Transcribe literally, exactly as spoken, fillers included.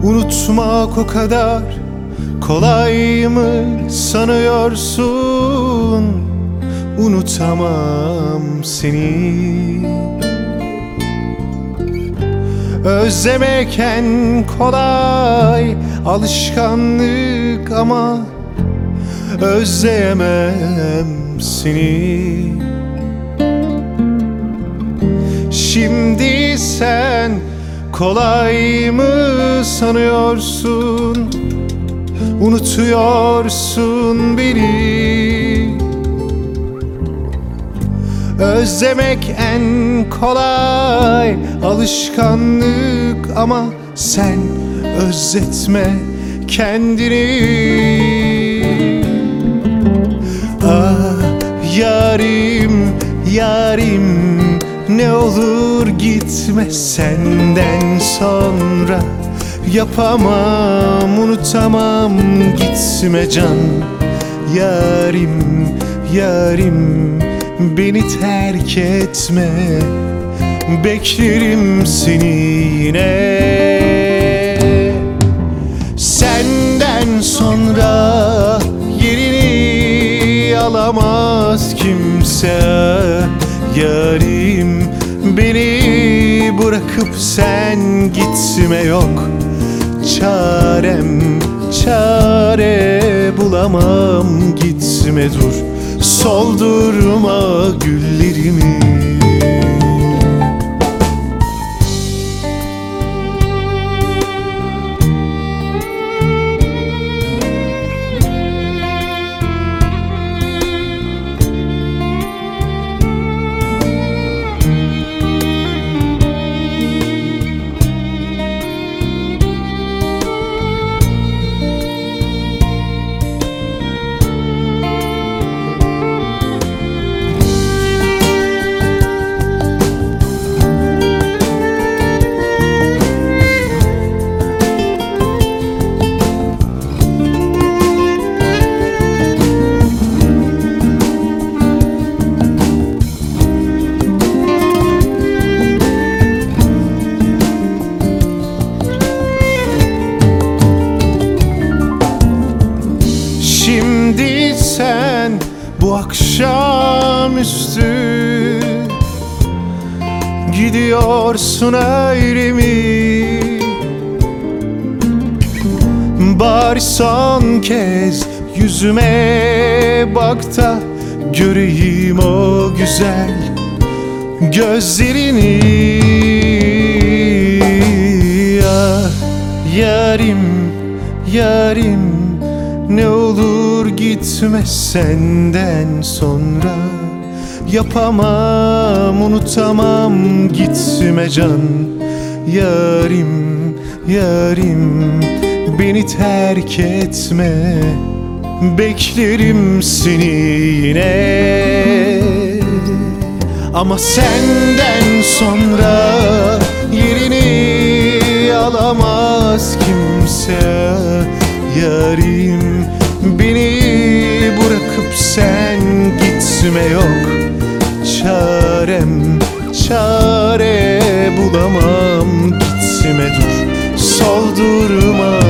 Unutmak o kadar kolay mı sanıyorsun? Unutamam seni. Özlemek en kolay alışkanlık ama özleyemem seni. Şimdi sen kolay mı sanıyorsun? Unutuyorsun beni. Özlemek en kolay alışkanlık ama sen özletme kendini. Ah yarim, yarim, ne olur gitme senden sonra. Yapamam, unutamam, gitme can. Yarim, yarim, beni terk etme. Beklerim seni yine. Senden sonra yerini alamaz kimse. Yarim, beni bırakıp sen gitme, yok çarem, çare bulamam, gitme dur, soldurma güllerimi. Şimdi sen bu akşamüstü gidiyorsun öyle mi? Bari son kez yüzüme bak da göreyim o güzel gözlerini. Ah yarim, yarim, ne olur gitme senden sonra. Yapamam, unutamam, gitme can. Yarim, yarim, beni terk etme. Beklerim seni yine. Ama senden sonra yerini alamaz kimse. Yarim, beni bırakıp sen gitme, yok çarem, çare bulamam, gitme dur, soldurma